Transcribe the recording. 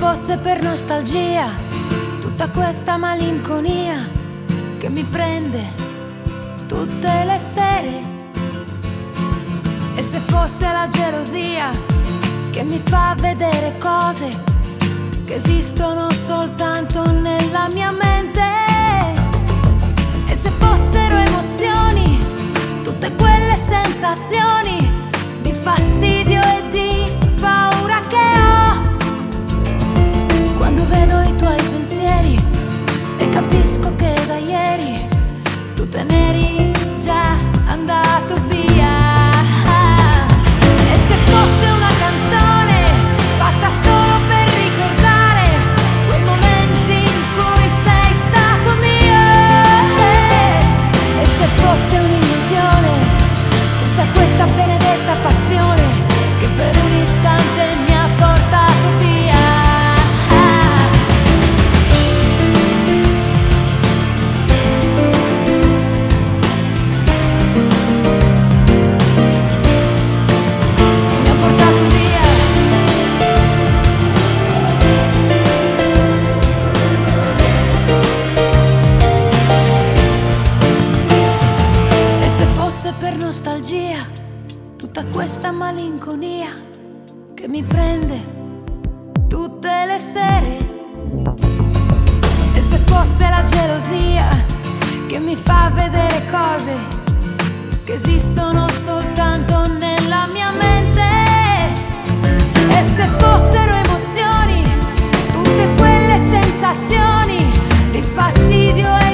fosse per nostalgia tutta questa malinconia che mi prende tutte le sere, e se fosse la gelosia che mi fa vedere cose che esistono soltanto nella mia mente, e se fossero emozioni tutte quelle sensazioni di fastidio e di paura che ho quando vedo i tuoi pensieri e capisco che da ieri tu te n'eri già andato via. E se fosse una canzone fatta solo per ricordare quei momenti in cui sei stato mio, e se fosse un'illusione tutta questa benedetta passione che per un istante mi ha portato via. Mi ha portato via. E se fosse per nostalgia tutta questa malinconia che mi prende tutte le sere, e se fosse la gelosia che mi fa vedere cose che esistono soltanto nella mia mente, e se fossero emozioni tutte quelle sensazioni di fastidio e